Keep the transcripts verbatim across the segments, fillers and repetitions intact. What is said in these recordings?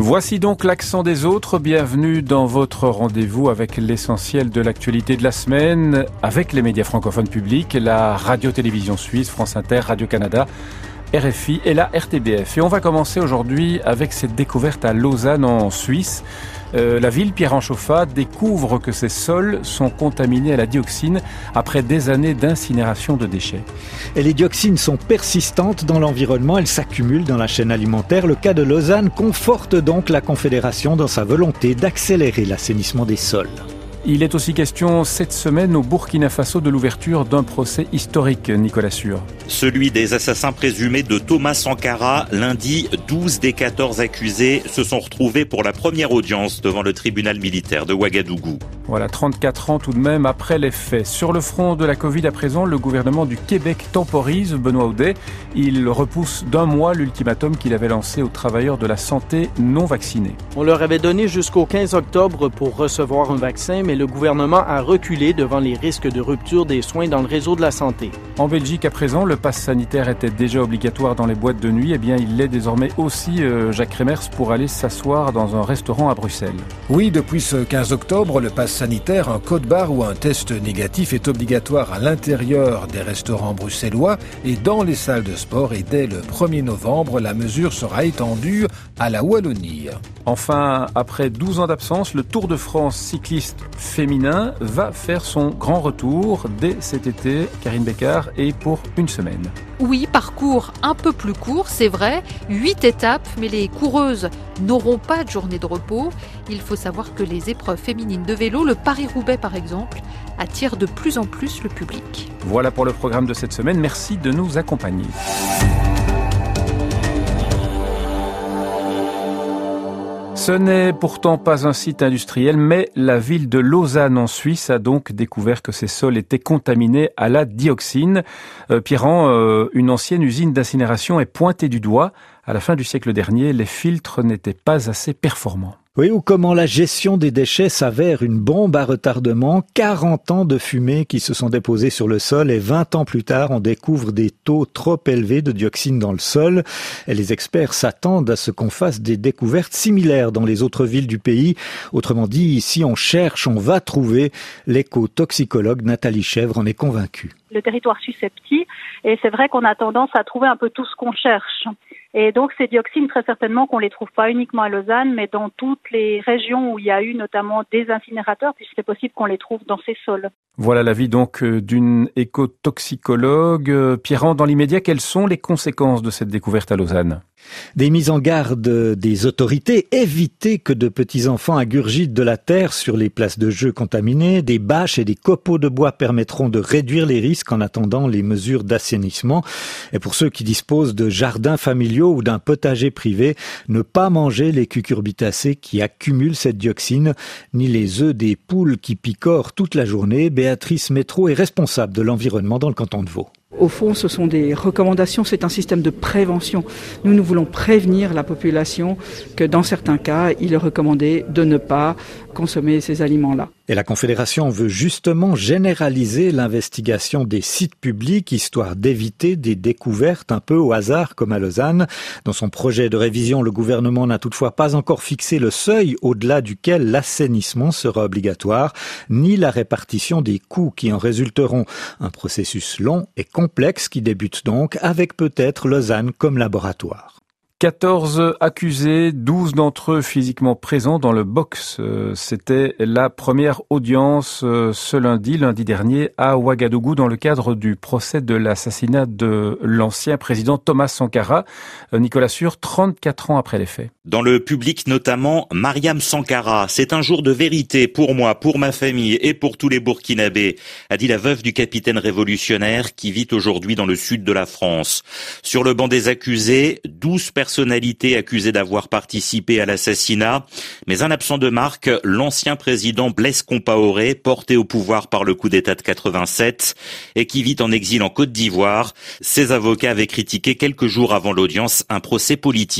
Voici donc l'accent des autres. Bienvenue dans votre rendez-vous avec l'essentiel de l'actualité de la semaine, avec les médias francophones publics, la radio-télévision suisse, France Inter, Radio-Canada, R F I et la R T B F. Et on va commencer aujourd'hui avec cette découverte à Lausanne en Suisse. Euh, la ville, Pierre Anchoffa, découvre que ses sols sont contaminés à la dioxine après des années d'incinération de déchets. Et les dioxines sont persistantes dans l'environnement, elles s'accumulent dans la chaîne alimentaire. Le cas de Lausanne conforte donc la Confédération dans sa volonté d'accélérer l'assainissement des sols. Il est aussi question cette semaine au Burkina Faso de l'ouverture d'un procès historique, Nicolas Sûr. Celui des assassins présumés de Thomas Sankara. Lundi, douze des quatorze accusés se sont retrouvés pour la première audience devant le tribunal militaire de Ouagadougou. Voilà, trente-quatre ans tout de même après les faits. Sur le front de la Covid à présent, le gouvernement du Québec temporise, Benoît Audet. Il repousse d'un mois l'ultimatum qu'il avait lancé aux travailleurs de la santé non vaccinés. On leur avait donné jusqu'au quinze octobre pour recevoir un vaccin, mais le gouvernement a reculé devant les risques de rupture des soins dans le réseau de la santé. En Belgique, à présent, le pass sanitaire était déjà obligatoire dans les boîtes de nuit. Eh bien, il l'est désormais aussi, euh, Jacques Remers, pour aller s'asseoir dans un restaurant à Bruxelles. Oui, depuis ce quinze octobre, le pass sanitaire, un code-barre ou un test négatif est obligatoire à l'intérieur des restaurants bruxellois et dans les salles de sport. Et dès le premier novembre, la mesure sera étendue à la Wallonie. Enfin, après douze ans d'absence, le Tour de France cycliste féminin va faire son grand retour dès cet été. Karine Bécard, et pour une semaine. Oui, parcours un peu plus court, c'est vrai, huit étapes, mais les coureuses n'auront pas de journée de repos. Il faut savoir que les épreuves féminines de vélo, le Paris-Roubaix par exemple, attirent de plus en plus le public. Voilà pour le programme de cette semaine. Merci de nous accompagner. Ce n'est pourtant pas un site industriel, mais la ville de Lausanne en Suisse a donc découvert que ses sols étaient contaminés à la dioxine. Euh, Pierran, euh, une ancienne usine d'incinération est pointée du doigt. À la fin du siècle dernier, les filtres n'étaient pas assez performants. Oui, ou comment la gestion des déchets s'avère une bombe à retardement. quarante ans de fumée qui se sont déposés sur le sol et vingt ans plus tard, on découvre des taux trop élevés de dioxine dans le sol. Et les experts s'attendent à ce qu'on fasse des découvertes similaires dans les autres villes du pays. Autrement dit, si on cherche, on va trouver. L'éco-toxicologue Nathalie Chèvre en est convaincue. Le territoire suisse est petit et c'est vrai qu'on a tendance à trouver un peu tout ce qu'on cherche. Et donc ces dioxines, très certainement qu'on les trouve pas uniquement à Lausanne, mais dans toutes les régions où il y a eu notamment des incinérateurs, puisque c'est possible qu'on les trouve dans ces sols. Voilà l'avis donc d'une écotoxicologue. Pierran, dans l'immédiat, quelles sont les conséquences de cette découverte à Lausanne ? Des mises en garde des autorités, éviter que de petits enfants ingurgitent de la terre sur les places de jeux contaminées, des bâches et des copeaux de bois permettront de réduire les risques en attendant les mesures d'assainissement. Et pour ceux qui disposent de jardins familiaux ou d'un potager privé, ne pas manger les cucurbitacées qui accumulent cette dioxine, ni les œufs des poules qui picorent toute la journée. Béatrice Métro est responsable de l'environnement dans le canton de Vaud. Au fond, ce sont des recommandations, c'est un système de prévention. Nous, nous voulons prévenir la population que dans certains cas, il est recommandé de ne pas consommer ces aliments-là. Et la Confédération veut justement généraliser l'investigation des sites publics, histoire d'éviter des découvertes un peu au hasard comme à Lausanne. Dans son projet de révision, le gouvernement n'a toutefois pas encore fixé le seuil au-delà duquel l'assainissement sera obligatoire, ni la répartition des coûts qui en résulteront. Un processus long et complexe qui débute donc avec peut-être Lausanne comme laboratoire. quatorze accusés, douze d'entre eux physiquement présents dans le box. C'était la première audience ce lundi, lundi dernier, à Ouagadougou dans le cadre du procès de l'assassinat de l'ancien président Thomas Sankara. Nicolas Sûr, trente-quatre ans après les faits. Dans le public notamment, Mariam Sankara, c'est un jour de vérité pour moi, pour ma famille et pour tous les Burkinabés, a dit la veuve du capitaine révolutionnaire qui vit aujourd'hui dans le sud de la France. Sur le banc des accusés, douze personnes personnalités accusées d'avoir participé à l'assassinat, mais un absent de marque, l'ancien président Blaise Compaoré, porté au pouvoir par le coup d'État de quatre-vingt-sept et qui vit en exil en Côte d'Ivoire. Ses avocats avaient critiqué quelques jours avant l'audience un procès politique.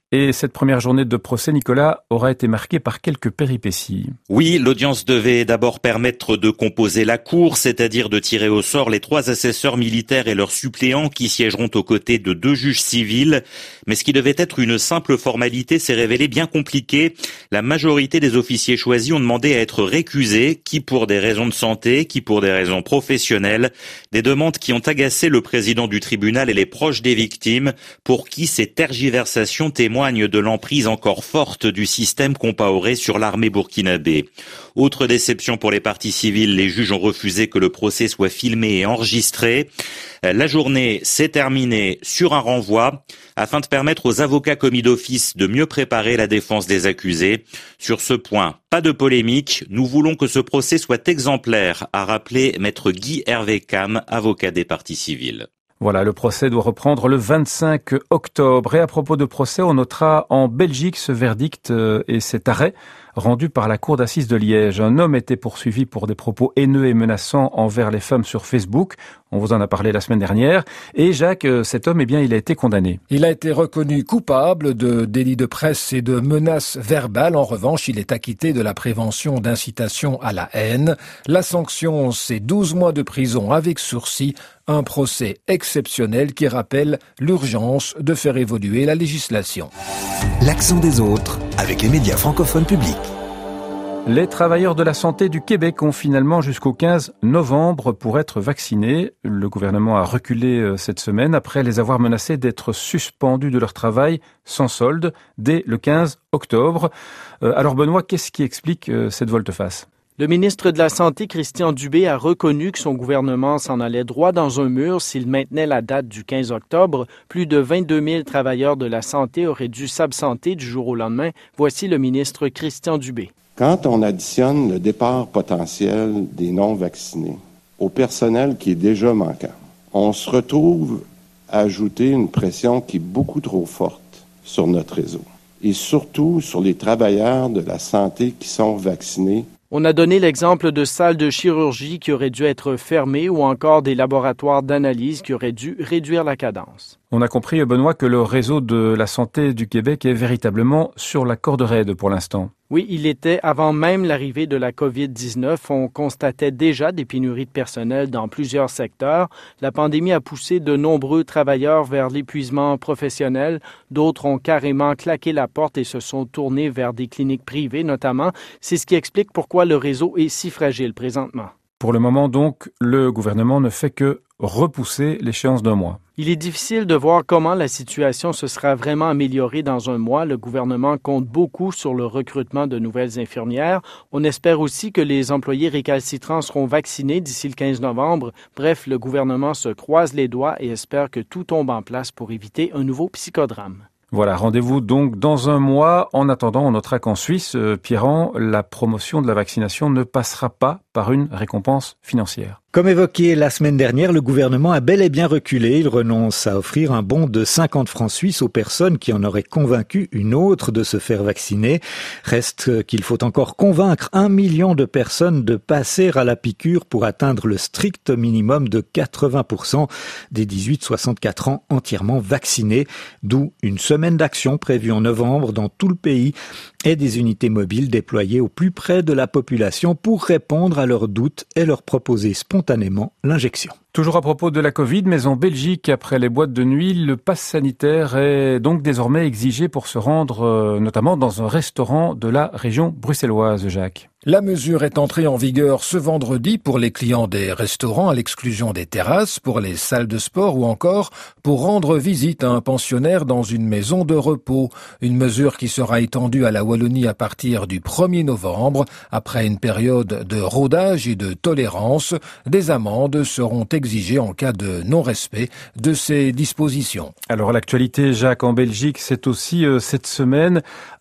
Et cette première journée de procès, Nicolas, aura été marquée par quelques péripéties. Oui, l'audience devait d'abord permettre de composer la cour, c'est-à-dire de tirer au sort les trois assesseurs militaires et leurs suppléants qui siégeront aux côtés de deux juges civils. Mais ce qui devait être une simple formalité s'est révélé bien compliqué. La majorité des officiers choisis ont demandé à être récusés, qui pour des raisons de santé, qui pour des raisons professionnelles. Des demandes qui ont agacé le président du tribunal et les proches des victimes, pour qui ces tergiversations témoignent de l'emprise encore forte du système Compaoré sur l'armée burkinabé. Autre déception pour les parties civiles, les juges ont refusé que le procès soit filmé et enregistré. La journée s'est terminée sur un renvoi afin de permettre aux avocats commis d'office de mieux préparer la défense des accusés. Sur ce point, pas de polémique. Nous voulons que ce procès soit exemplaire, a rappelé maître Guy Hervé Cam, avocat des parties civiles. Voilà, le procès doit reprendre le vingt-cinq octobre. Et à propos de procès, on notera en Belgique ce verdict et cet arrêt rendu par la cour d'assises de Liège. Un homme était poursuivi pour des propos haineux et menaçants envers les femmes sur Facebook. On vous en a parlé la semaine dernière. Et Jacques, cet homme, eh bien, il a été condamné. Il a été reconnu coupable de délit de presse et de menaces verbales. En revanche, il est acquitté de la prévention d'incitation à la haine. La sanction, c'est douze mois de prison avec sursis. Un procès exceptionnel qui rappelle l'urgence de faire évoluer la législation. L'accent des autres avec les médias francophones publics. Les travailleurs de la santé du Québec ont finalement jusqu'au quinze novembre pour être vaccinés. Le gouvernement a reculé cette semaine après les avoir menacés d'être suspendus de leur travail sans solde dès le quinze octobre. Alors Benoît, qu'est-ce qui explique cette volte-face ? Le ministre de la Santé, Christian Dubé, a reconnu que son gouvernement s'en allait droit dans un mur s'il maintenait la date du quinze octobre. Plus de vingt-deux mille travailleurs de la santé auraient dû s'absenter du jour au lendemain. Voici le ministre Christian Dubé. Quand on additionne le départ potentiel des non-vaccinés au personnel qui est déjà manquant, on se retrouve à ajouter une pression qui est beaucoup trop forte sur notre réseau et surtout sur les travailleurs de la santé qui sont vaccinés. On a donné l'exemple de salles de chirurgie qui auraient dû être fermées ou encore des laboratoires d'analyse qui auraient dû réduire la cadence. On a compris, Benoît, que le réseau de la santé du Québec est véritablement sur la corde raide pour l'instant. Oui, il était avant même l'arrivée de la covid dix-neuf. On constatait déjà des pénuries de personnel dans plusieurs secteurs. La pandémie a poussé de nombreux travailleurs vers l'épuisement professionnel. D'autres ont carrément claqué la porte et se sont tournés vers des cliniques privées notamment. C'est ce qui explique pourquoi le réseau est si fragile présentement. Pour le moment donc, le gouvernement ne fait que repousser l'échéance d'un mois. Il est difficile de voir comment la situation se sera vraiment améliorée dans un mois. Le gouvernement compte beaucoup sur le recrutement de nouvelles infirmières. On espère aussi que les employés récalcitrants seront vaccinés d'ici le quinze novembre. Bref, le gouvernement se croise les doigts et espère que tout tombe en place pour éviter un nouveau psychodrame. Voilà, rendez-vous donc dans un mois. En attendant, on notera qu'en Suisse, euh, Pierran, la promotion de la vaccination ne passera pas par une récompense financière. Comme évoqué la semaine dernière, le gouvernement a bel et bien reculé. Il renonce à offrir un bon de cinquante francs suisses aux personnes qui en auraient convaincu une autre de se faire vacciner. Reste qu'il faut encore convaincre un million de personnes de passer à la piqûre pour atteindre le strict minimum de quatre-vingts pour cent des dix-huit à soixante-quatre ans entièrement vaccinés, d'où une semaine d'action prévue en novembre dans tout le pays et des unités mobiles déployées au plus près de la population pour répondre à leurs doutes et leur proposer spontanément l'injection. Toujours à propos de la Covid, mais en Belgique, après les boîtes de nuit, le pass sanitaire est donc désormais exigé pour se rendre euh, notamment dans un restaurant de la région bruxelloise, Jacques. La mesure est entrée en vigueur ce vendredi pour les clients des restaurants à l'exclusion des terrasses, pour les salles de sport ou encore pour rendre visite à un pensionnaire dans une maison de repos. Une mesure qui sera étendue à la Wallonie à partir du premier novembre. Après une période de rodage et de tolérance, des amendes seront exigées en cas de non-respect de ces dispositions. Alors l'actualité, Jacques, en Belgique, c'est aussi euh, cette semaine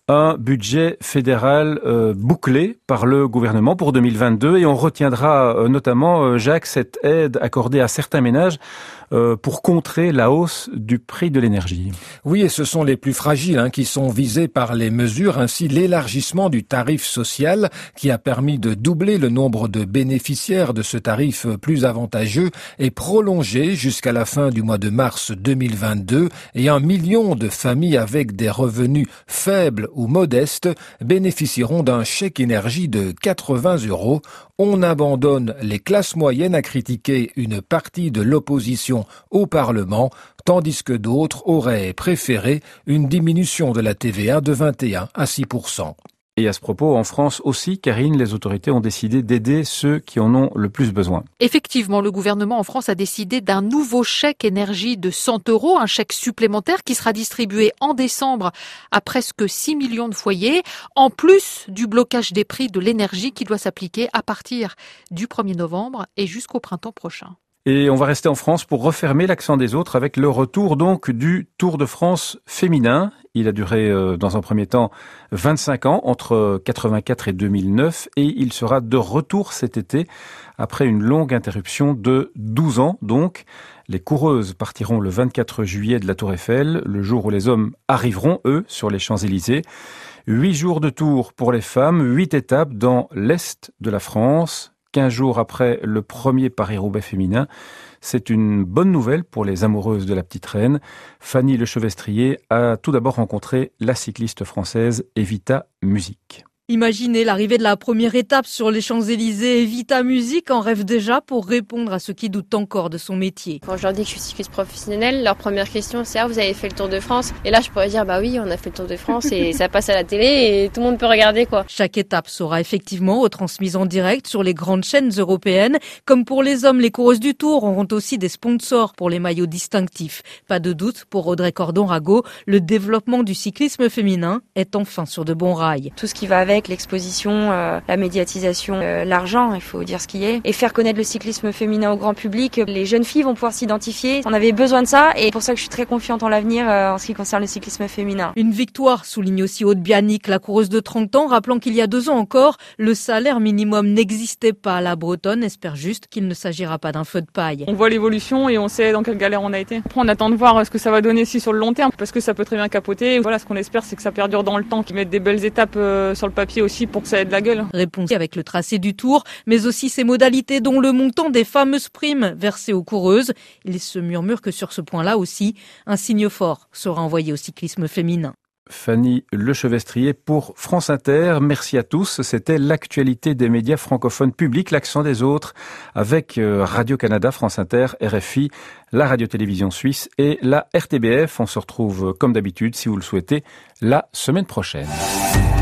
un budget fédéral euh, bouclé par le gouvernement pour deux mille vingt-deux et on retiendra euh, notamment, euh, Jacques, cette aide accordée à certains ménages euh, pour contrer la hausse du prix de l'énergie. Oui, et ce sont les plus fragiles hein, qui sont visés par les mesures, ainsi l'élargissement du tarif social qui a permis de doubler le nombre de bénéficiaires de ce tarif plus avantageux est prolongé jusqu'à la fin du mois de mars deux mille vingt-deux et un million de familles avec des revenus faibles ou modestes bénéficieront d'un chèque énergie de quatre-vingts euros. On abandonne les classes moyennes à critiquer une partie de l'opposition au Parlement, tandis que d'autres auraient préféré une diminution de la T V A de vingt et un à six pour cent. Et à ce propos, en France aussi, Karine, les autorités ont décidé d'aider ceux qui en ont le plus besoin. Effectivement, le gouvernement en France a décidé d'un nouveau chèque énergie de cent euros, un chèque supplémentaire qui sera distribué en décembre à presque six millions de foyers, en plus du blocage des prix de l'énergie qui doit s'appliquer à partir du premier novembre et jusqu'au printemps prochain. Et on va rester en France pour refermer l'accent des autres avec le retour donc du Tour de France féminin. Il a duré euh, dans un premier temps vingt-cinq ans, entre quatre-vingt-quatre et deux mille neuf, et il sera de retour cet été après une longue interruption de douze ans. Donc, les coureuses partiront le vingt-quatre juillet de la Tour Eiffel, le jour où les hommes arriveront, eux, sur les Champs-Élysées. Huit jours de tour pour les femmes, huit étapes dans l'Est de la France. quinze jours après le premier Paris-Roubaix féminin. C'est une bonne nouvelle pour les amoureuses de la petite reine. Fanny Lechevestrier a tout d'abord rencontré la cycliste française Evita Musique. Imaginez l'arrivée de la première étape sur les Champs-Élysées. Evita Musique en rêve déjà pour répondre à ceux qui doutent encore de son métier. Quand je leur dis que je suis cycliste professionnelle, leur première question c'est « Ah, vous avez fait le Tour de France ?» Et là, je pourrais dire « Bah oui, on a fait le Tour de France et ça passe à la télé et tout le monde peut regarder quoi. » Chaque étape sera effectivement retransmise en direct sur les grandes chaînes européennes. Comme pour les hommes, les coureuses du Tour auront aussi des sponsors pour les maillots distinctifs. Pas de doute pour Audrey Cordon-Rago, le développement du cyclisme féminin est enfin sur de bons rails. Tout ce qui va avec l'exposition, euh, la médiatisation, euh, l'argent, il faut dire ce qui est, et faire connaître le cyclisme féminin au grand public. Les jeunes filles vont pouvoir s'identifier. On avait besoin de ça et c'est pour ça que je suis très confiante en l'avenir euh, en ce qui concerne le cyclisme féminin. Une victoire, souligne aussi Aude Bianic, la coureuse de trente ans, rappelant qu'il y a deux ans encore, le salaire minimum n'existait pas. La Bretonne espère juste qu'il ne s'agira pas d'un feu de paille. On voit l'évolution et on sait dans quelle galère on a été. Après, on attend de voir ce que ça va donner aussi sur le long terme, parce que ça peut très bien capoter. Voilà, ce qu'on espère, c'est que ça perdure dans le temps, qu'ils mettent des belles étapes euh, sur le papier aussi pour que ça ait de la gueule. Réponse avec le tracé du Tour, mais aussi ses modalités, dont le montant des fameuses primes versées aux coureuses. Il se murmure que sur ce point-là aussi, un signe fort sera envoyé au cyclisme féminin. Fanny Lechevestrier pour France Inter. Merci à tous. C'était l'actualité des médias francophones publics, l'accent des autres, avec Radio-Canada, France Inter, R F I, la Radio-Télévision Suisse et la R T B F. On se retrouve comme d'habitude, si vous le souhaitez, la semaine prochaine.